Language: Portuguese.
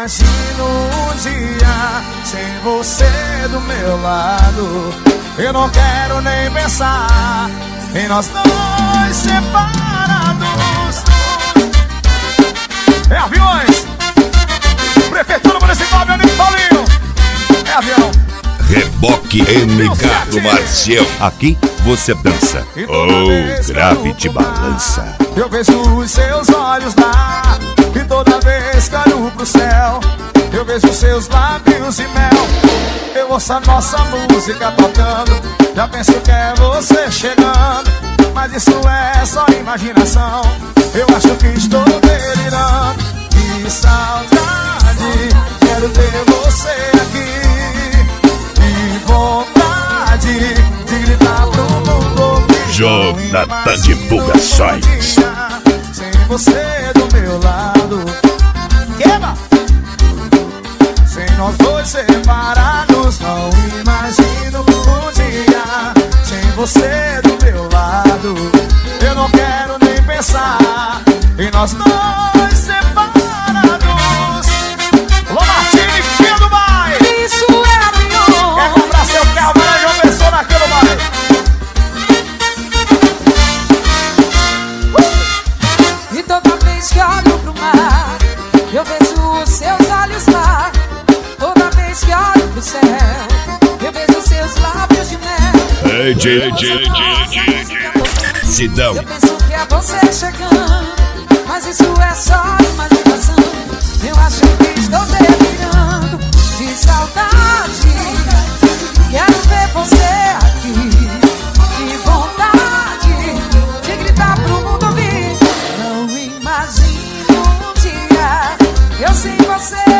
imagino um dia sem você do meu lado. Eu não quero nem pensar em nós dois separados. É Aviões, Prefeitura Municipal, meu amigo Paulinho. É avião. Reboque MK do Marcião. Aqui você dança. Oh, grave te balança. Eu vejo os seus olhos lá, e toda vez que olho pro céu, eu vejo seus lábios de mel. Eu ouço a nossa música tocando, já penso que é você chegando. Mas isso é só imaginação, eu acho que estou delirando. Que saudade, quero ter você aqui. Que vontade de gritar pro mundo ouvir. Jonathan Divulgações. Sem você do meu lado. Queima! Sem nós dois separados, não imagino um dia sem você do meu lado. Eu não quero nem pensar em nós dois separados. Alô, Martini, filho do bairro. Isso é avião. Quer comprar seu carro, vai de uma pessoa naquele bairro. E toda vez que olho pro mar, eu vejo os seus olhos lá. Toda vez que olho pro céu, eu vejo os seus lábios de mel. Sidão. Eu penso que é você chegando, mas isso é só imaginação. Eu acho que estou delirando de saudade. Quero ver você aqui. Que vontade de gritar pro mundo ouvir. Não imagino um dia eu sem você.